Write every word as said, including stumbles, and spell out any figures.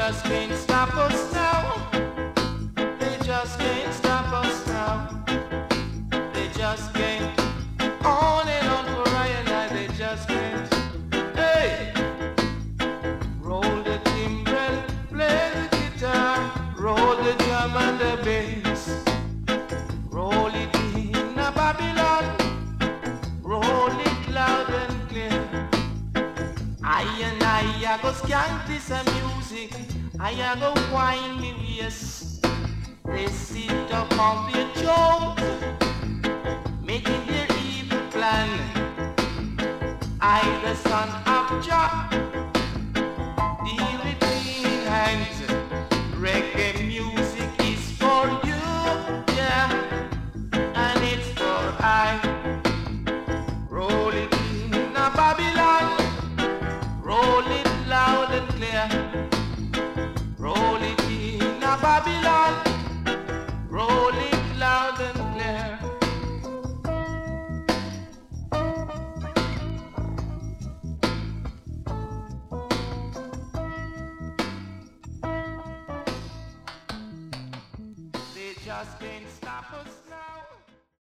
just can't stop us now. They just can't stop us now. They just can't. On and on for I and I, they just can't. Hey! Roll the timbrel, play the guitar, roll the drum and the bass. Roll it in a Babylon, roll it loud and clear. I and I, I go skank this a music, I a go whine me waist. They sit up on their joke, making their evil plan. I, the son of Jah, deal with clean hands. Reggae music is for you, yeah, and it's for I. Roll it in a Babylon, roll it loud and clear. Roll it in a Babylon, roll it loud and clear. They just can't